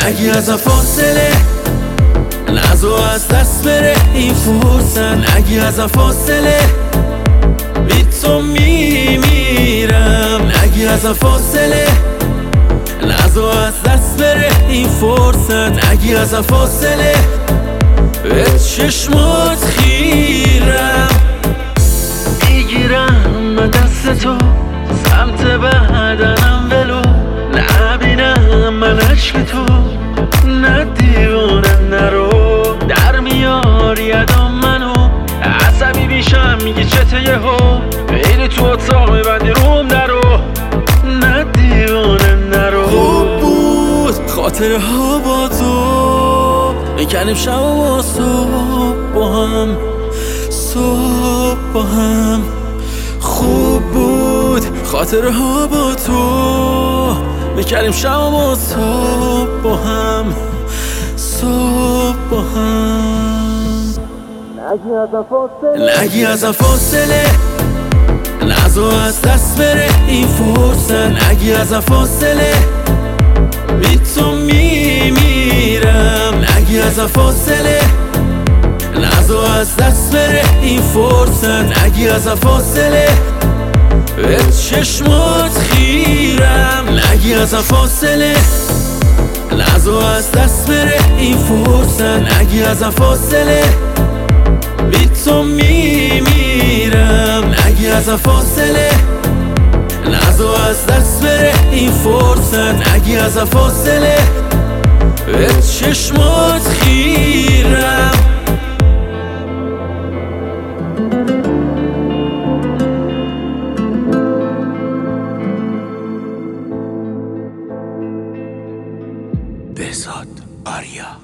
نگی از فاصله، نزو از دست بره این فرصت. نگی از فاصله، بی تو میمیرم. نگی از فاصله، نزو از دست بره این فرصت. نگی از فاصله، به چشمات خیرم. میگیرم به دست تو سمت بدنم ولو، نبینم من عشق تو، نه دیوانه نرو. در میاری یدام منو، عصبی میشم میگی چته یهو، میری تو اتاق میبندی روم درو، نه دیوانه نرو. خوب بود خاطره ها با تو، میکنیم شب و صبح با هم، صبح با هم. خوب بود خاطره ها با تو، میکردیم شب و صبح با هم، صبح با هم. نگی از فاصله، نزو از دست بره این فرصت. نگی از فاصله، بی تو میمیرم. نگی از فاصله، نزو از دست بره این فرصت. نگی از فاصله، به چشمات خیرم. نگی از فاصله، نزو از دست بره این فرصت. نگی از فاصله، بی تو میمیرم. نگی از فاصله، نزو از دست بره این فرصت. نگی از فاصله، به چشمات خیرم. بهزاد آریا.